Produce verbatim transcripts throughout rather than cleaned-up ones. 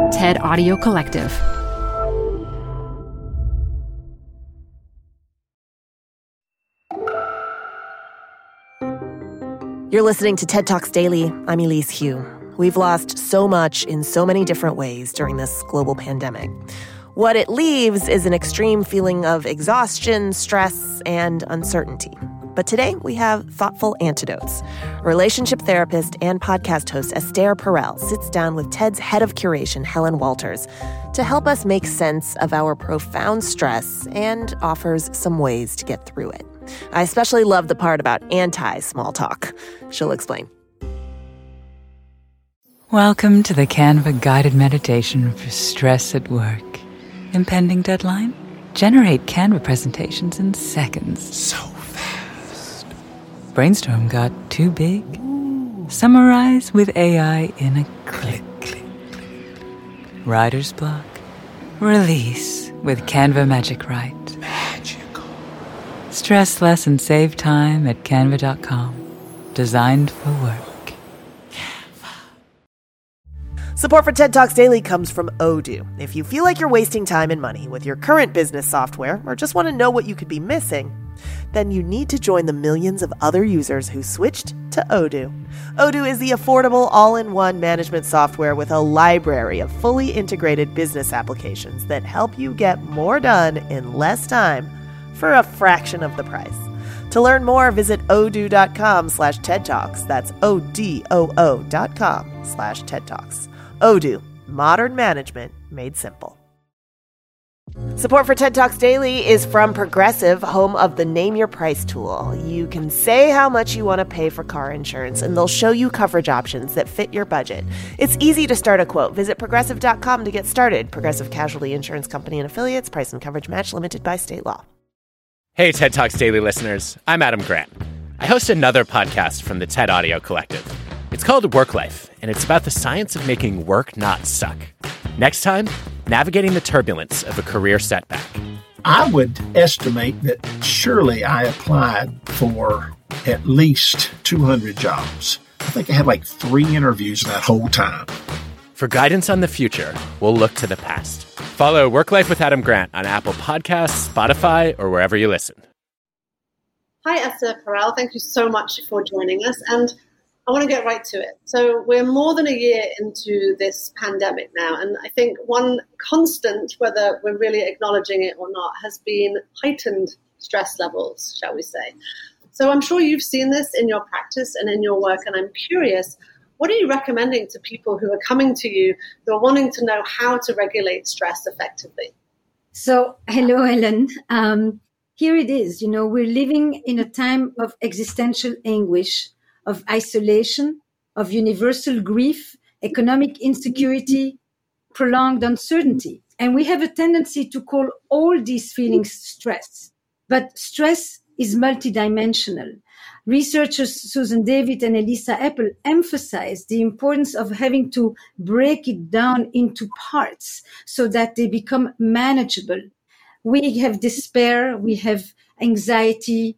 TED Audio Collective. You're listening to TED Talks Daily. I'm Elise Hu. We've lost so much in so many different ways during this global pandemic. What it leaves is an extreme feeling of exhaustion, stress, and uncertainty. But today, we have thoughtful antidotes. Relationship therapist and podcast host Esther Perel sits down with TED's head of curation, Helen Walters, to help us make sense of our profound stress and offers some ways to get through it. I especially love the part about anti-small talk. She'll explain. Welcome to the Canva guided meditation for stress at work. Impending deadline? Generate Canva presentations in seconds. So fast. Brainstorm got too big? Ooh. Summarize with A I in a click. Click, click, click. Writer's block? Release with Canva Magic Write. Magical. Stress less and save time at canva dot com. Designed for work. Support for TED Talks Daily comes from Odoo. If you feel like you're wasting time and money with your current business software or just want to know what you could be missing, then you need to join the millions of other users who switched to Odoo. Odoo is the affordable all-in-one management software with a library of fully integrated business applications that help you get more done in less time for a fraction of the price. To learn more, visit odoo.com slash TED Talks. That's O-D-O-O dot com slash TED Talks. Odoo, modern management made simple. Support for TED Talks Daily is from Progressive, home of the Name Your Price tool. You can say how much you want to pay for car insurance, and they'll show you coverage options that fit your budget. It's easy to start a quote. Visit progressive dot com to get started. Progressive Casualty Insurance Company and Affiliates. Price and coverage match limited by state law. Hey, TED Talks Daily listeners. I'm Adam Grant. I host another podcast from the TED Audio Collective. It's called Work Life, and it's about the science of making work not suck. Next time, navigating the turbulence of a career setback. I would estimate that surely I applied for at least two hundred jobs. I think I had like three interviews that whole time. For guidance on the future, we'll look to the past. Follow Work Life with Adam Grant on Apple Podcasts, Spotify, or wherever you listen. Hi, Esther Perel. Thank you so much for joining us. And I want to get right to it. So we're more than a year into this pandemic now, and I think one constant, whether we're really acknowledging it or not, has been heightened stress levels, shall we say. So I'm sure you've seen this in your practice and in your work, and I'm curious, what are you recommending to people who are coming to you, who are wanting to know how to regulate stress effectively? So, hello, Ellen. Um, here it is. You know, we're living in a time of existential anguish, of isolation, of universal grief, economic insecurity, prolonged uncertainty. And we have a tendency to call all these feelings stress. But stress is multidimensional. Researchers Susan David and Elisa Apple emphasize the importance of having to break it down into parts so that they become manageable. We have despair, we have anxiety,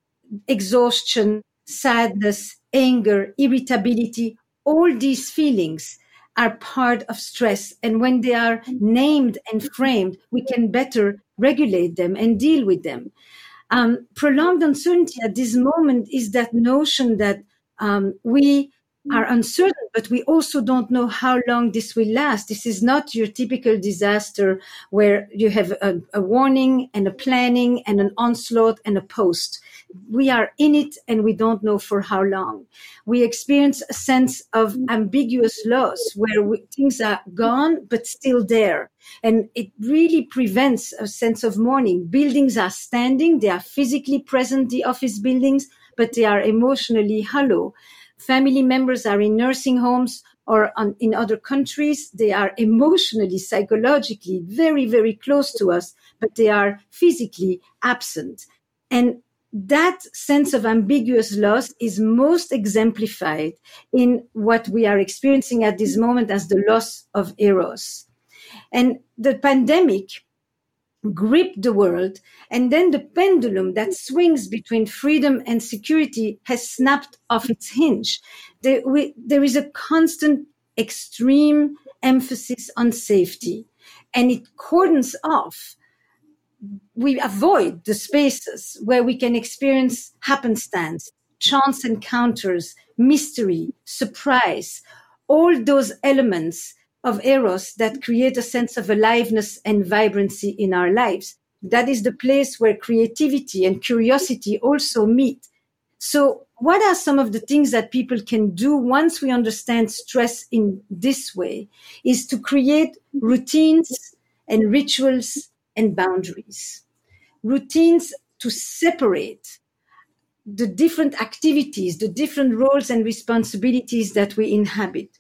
exhaustion, sadness, anger, irritability. All these feelings are part of stress. And when they are named and framed, we can better regulate them and deal with them. Um, prolonged uncertainty at this moment is that notion that um, we are uncertain, but we also don't know how long this will last. This is not your typical disaster where you have a, a warning and a planning and an onslaught and a post. We are in it and we don't know for how long. We experience a sense of ambiguous loss where we, things are gone but still there. And it really prevents a sense of mourning. Buildings are standing, they are physically present, the office buildings, but they are emotionally hollow. Family members are in nursing homes or on, in other countries. They are emotionally, psychologically very, very close to us, but they are physically absent. And that sense of ambiguous loss is most exemplified in what we are experiencing at this moment as the loss of eros. And the pandemic gripped the world, and then the pendulum that swings between freedom and security has snapped off its hinge. There, we, there is a constant extreme emphasis on safety, and it cordons off. We avoid the spaces where we can experience happenstance, chance encounters, mystery, surprise, all those elements of Eros that create a sense of aliveness and vibrancy in our lives. That is the place where creativity and curiosity also meet. So what are some of the things that people can do once we understand stress in this way is to create routines and rituals and boundaries. Routines to separate the different activities, the different roles and responsibilities that we inhabit.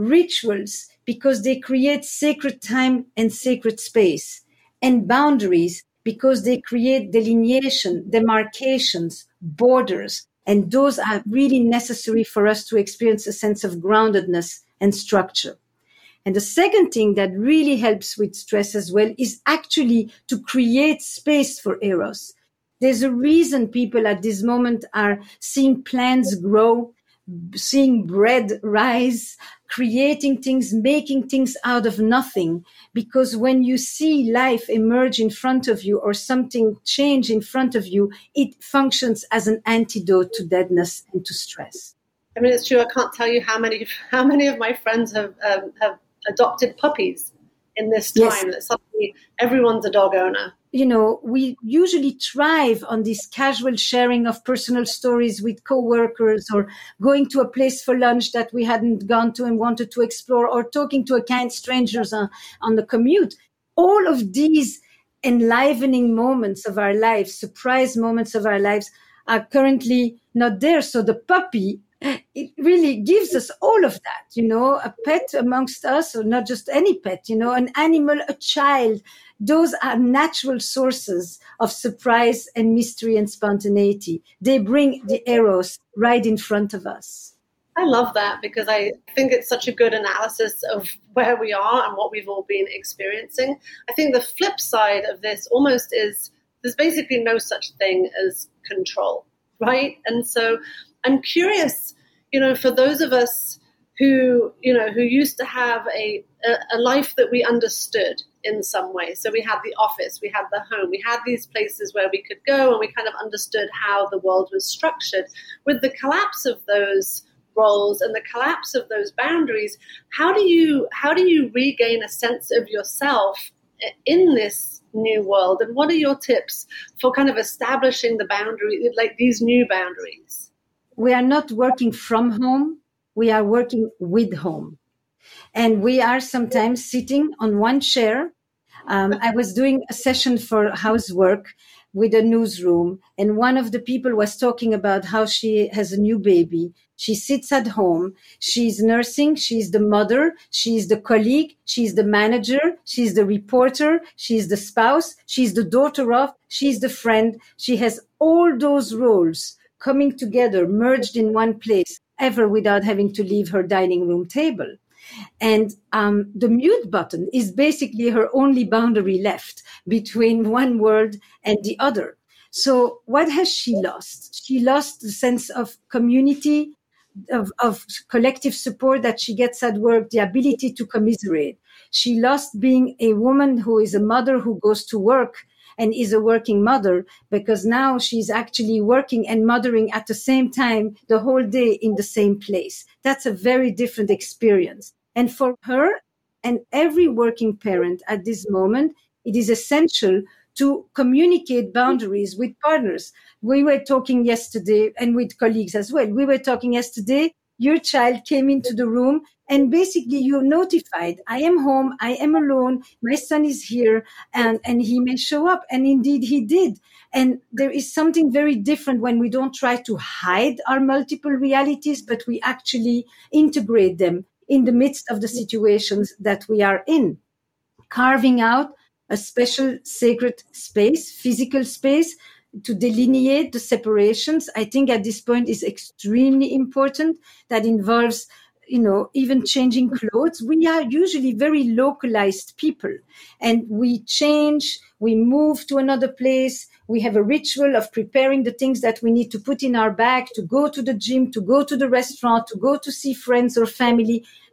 Rituals because they create sacred time and sacred space. And boundaries because they create delineation, demarcations, borders, and those are really necessary for us to experience a sense of groundedness and structure. And the second thing that really helps with stress as well is actually to create space for Eros. There's a reason people at this moment are seeing plants grow, seeing bread rise, creating things, making things out of nothing. Because when you see life emerge in front of you or something change in front of you, it functions as an antidote to deadness and to stress. I mean, it's true. I can't tell you how many how many of my friends have um, have adopted puppies in this time. Yes. That suddenly everyone's a dog owner. You know, we usually thrive on this casual sharing of personal stories with coworkers or going to a place for lunch that we hadn't gone to and wanted to explore or talking to a kind strangers on, on the commute. All of these enlivening moments of our lives, surprise moments of our lives are currently not there. So the puppy, it really gives us all of that, you know, a pet amongst us, or not just any pet, you know, an animal, a child. Those are natural sources of surprise and mystery and spontaneity. They bring the Eros right in front of us. I love that because I think it's such a good analysis of where we are and what we've all been experiencing. I think the flip side of this almost is there's basically no such thing as control, right? And so I'm curious, you know, for those of us who, you know, who used to have a, a, a life that we understood in some way. So we had the office, we had the home, we had these places where we could go and we kind of understood how the world was structured. With the collapse of those roles and the collapse of those boundaries, how do you how do you regain a sense of yourself in this new world? And what are your tips for kind of establishing the boundary, like these new boundaries? We are not working from home. We are working with home. And we are sometimes sitting on one chair. Um, I was doing a session for housework with a newsroom, and one of the people was talking about how she has a new baby. She sits at home. She's nursing. She's the mother. She's the colleague. She's the manager. She's the reporter. She's the spouse. She's the daughter of. She's the friend. She has all those roles coming together, merged in one place, ever without having to leave her dining room table. And um, the mute button is basically her only boundary left between one world and the other. So what has she lost? She lost the sense of community, of, of collective support that she gets at work, the ability to commiserate. She lost being a woman who is a mother who goes to work and is a working mother, because now she's actually working and mothering at the same time the whole day in the same place. That's a very different experience. And for her and every working parent at this moment, it is essential to communicate boundaries with partners. We were talking yesterday, and with colleagues as well. We were talking yesterday, your child came into the room and basically you notified, I am home, I am alone, my son is here, and, and he may show up. And indeed he did. And there is something very different when we don't try to hide our multiple realities, but we actually integrate them in the midst of the situations that we are in. Carving out a special sacred space, physical space, to delineate the separations, I think at this point is extremely important. That involves, you know, even changing clothes. We are usually very localized people, and we change, we move to another place. We have a ritual of preparing the things that we need to put in our bag, to go to the gym, to go to the restaurant, to go to see friends or family.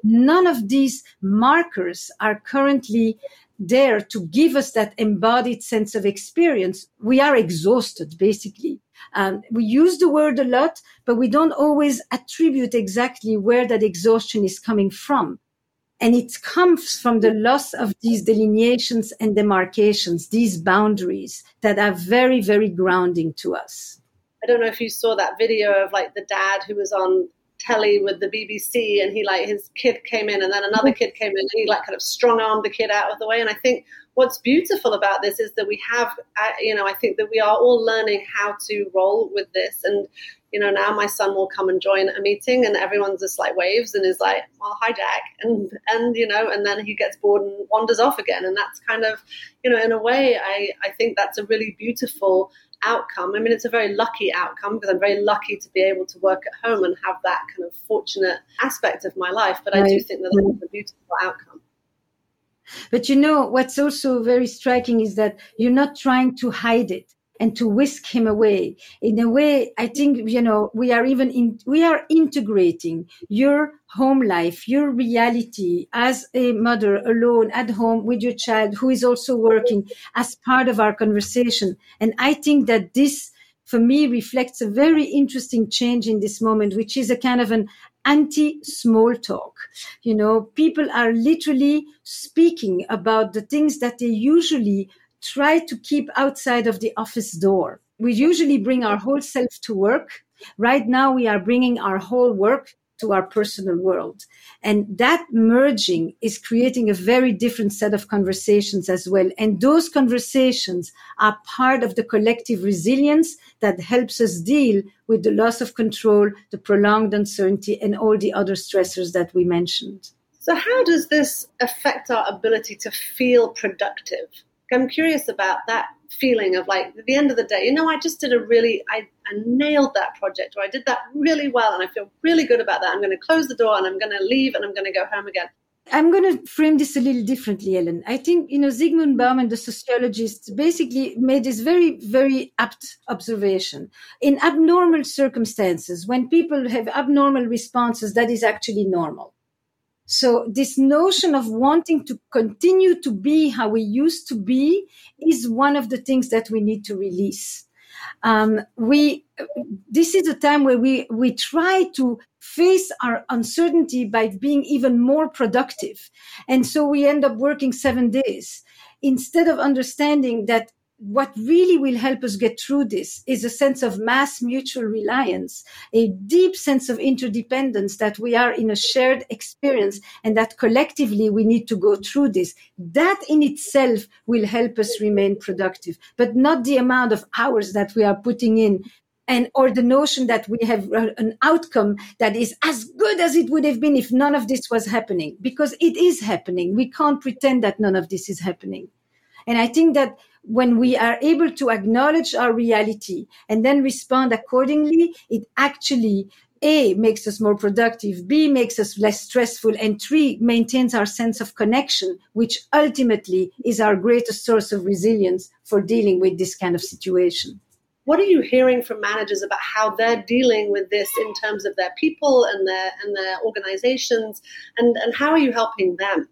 none of these markers are currently there to give us that embodied sense of experience. We are exhausted, basically. Um, we use the word a lot, but we don't always attribute exactly where that exhaustion is coming from. And it comes from the loss of these delineations and demarcations, these boundaries that are very, very grounding to us. I don't know if you saw that video of like the dad who was on telly with the B B C, and he like his kid came in and then another kid came in and he like kind of strong armed the kid out of the way. And I think what's beautiful about this is that we have, uh, you know, I think that we are all learning how to roll with this. And, you know, now my son will come and join a meeting and everyone just like waves and is like, well, hi, Jack. And, and, you know, and then he gets bored and wanders off again. And that's kind of, you know, in a way, I, I think that's a really beautiful outcome. I mean, it's a very lucky outcome because I'm very lucky to be able to work at home and have that kind of fortunate aspect of my life. But I do think that that's a beautiful outcome. But you know, what's also very striking is that you're not trying to hide it and to whisk him away. In a way, I think, you know, we are even in, we are integrating your home life, your reality as a mother alone at home with your child who is also working as part of our conversation. And I think that this, for me, reflects a very interesting change in this moment, which is a kind of an anti-small talk. You know, people are literally speaking about the things that they usually try to keep outside of the office door. We usually bring our whole self to work. Right now, we are bringing our whole work to our personal world. And that merging is creating a very different set of conversations as well. And those conversations are part of the collective resilience that helps us deal with the loss of control, the prolonged uncertainty, and all the other stressors that we mentioned. So how does this affect our ability to feel productive? I'm curious about that feeling of like, at the end of the day, you know, I just did a really, I, I nailed that project, or I did that really well, and I feel really good about that. I'm going to close the door and I'm going to leave and I'm going to go home again. I'm going to frame this a little differently, Ellen. I think, you know, Zygmunt Bauman, the sociologist, basically made this very, very apt observation. In abnormal circumstances, when people have abnormal responses, that is actually normal. So this notion of wanting to continue to be how we used to be is one of the things that we need to release. Um, we, this is a time where we, we try to face our uncertainty by being even more productive. And so we end up working seven days instead of understanding that what really will help us get through this is a sense of mass mutual reliance, a deep sense of interdependence, that we are in a shared experience and that collectively we need to go through this. That in itself will help us remain productive, but not the amount of hours that we are putting in, and or the notion that we have an outcome that is as good as it would have been if none of this was happening, because it is happening. We can't pretend that none of this is happening. And I think that when we are able to acknowledge our reality and then respond accordingly, it actually, A, makes us more productive, B, makes us less stressful, and three, maintains our sense of connection, which ultimately is our greatest source of resilience for dealing with this kind of situation. What are you hearing from managers about how they're dealing with this in terms of their people and their and their organizations, and, and how are you helping them?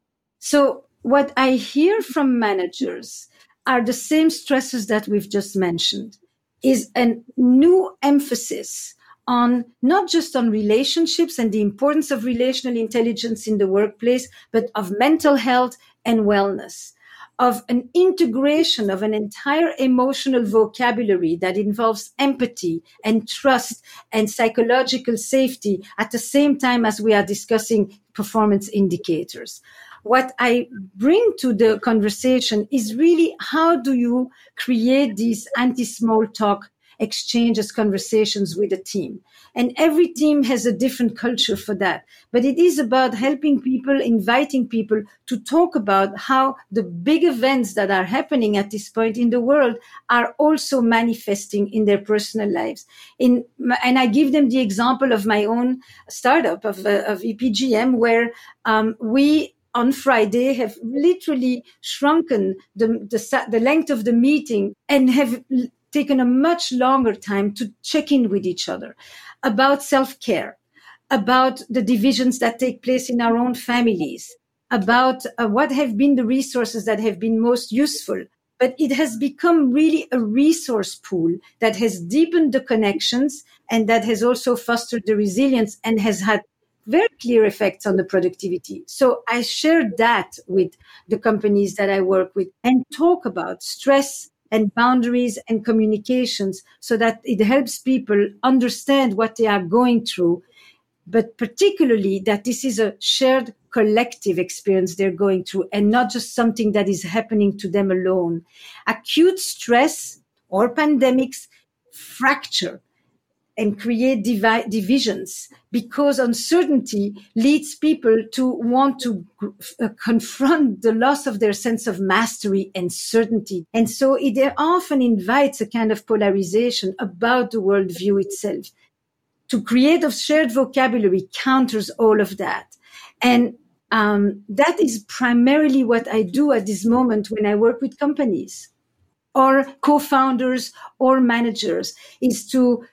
So what I hear from managers are the same stresses that we've just mentioned, is a new emphasis on not just on relationships and the importance of relational intelligence in the workplace, but of mental health and wellness, of an integration of an entire emotional vocabulary that involves empathy and trust and psychological safety at the same time as we are discussing performance indicators. What I bring to the conversation is really, how do you create these anti-small talk exchanges, conversations with a team? And every team has a different culture for that. But it is about helping people, inviting people to talk about how the big events that are happening at this point in the world are also manifesting in their personal lives. In, and I give them the example of my own startup of, uh, of E P G M, where um, we on Friday have literally shrunken the, the, the length of the meeting and have taken a much longer time to check in with each other about self-care, about the divisions that take place in our own families, about uh, what have been the resources that have been most useful. But it has become really a resource pool that has deepened the connections and that has also fostered the resilience and has had very clear effects on the productivity. So I share that with the companies that I work with and talk about stress and boundaries and communications so that it helps people understand what they are going through, but particularly that this is a shared collective experience they're going through and not just something that is happening to them alone. Acute stress or pandemics fracture and create divi- divisions because uncertainty leads people to want to uh, confront the loss of their sense of mastery and certainty. And so it often invites a kind of polarization about the worldview itself. To create a shared vocabulary counters all of that. And um, that is primarily what I do at this moment when I work with companies or co-founders or managers, is to,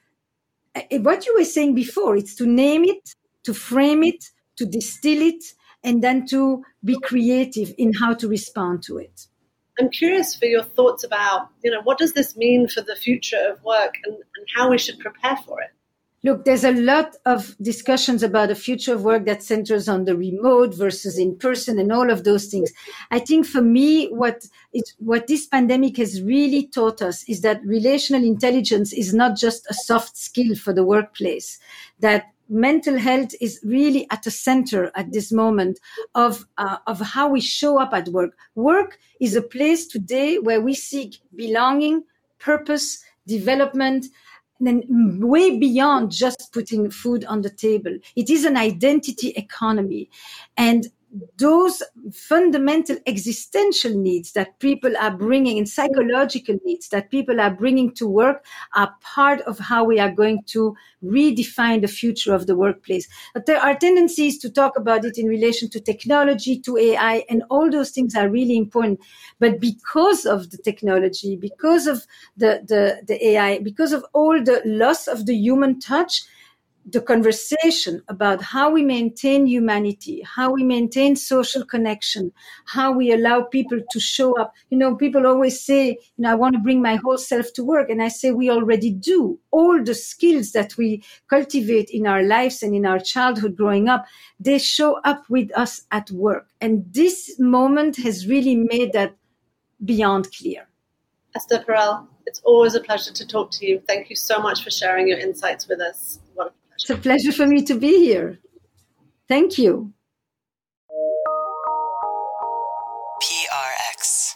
what you were saying before, it's to name it, to frame it, to distill it, and then to be creative in how to respond to it. I'm curious for your thoughts about, you know, what does this mean for the future of work and, and how we should prepare for it? Look, there's a lot of discussions about the future of work that centers on the remote versus in person and all of those things. I think for me, what it, what this pandemic has really taught us is that relational intelligence is not just a soft skill for the workplace, that mental health is really at the center at this moment of uh, of how we show up at work. Work is a place today where we seek belonging, purpose, development, and then way beyond just putting food on the table. It is an identity economy. And those fundamental existential needs that people are bringing and psychological needs that people are bringing to work are part of how we are going to redefine the future of the workplace. But there are tendencies to talk about it in relation to technology, to A I, and all those things are really important. But because of the technology, because of the, the, the A I, because of all the loss of the human touch, the conversation about how we maintain humanity, how we maintain social connection, how we allow people to show up. You know, people always say, you know, I want to bring my whole self to work. And I say, we already do. All the skills that we cultivate in our lives and in our childhood growing up, they show up with us at work. And this moment has really made that beyond clear. Esther Perel, it's always a pleasure to talk to you. Thank you so much for sharing your insights with us. What a pleasure. It's a pleasure for me to be here. Thank you. P R X.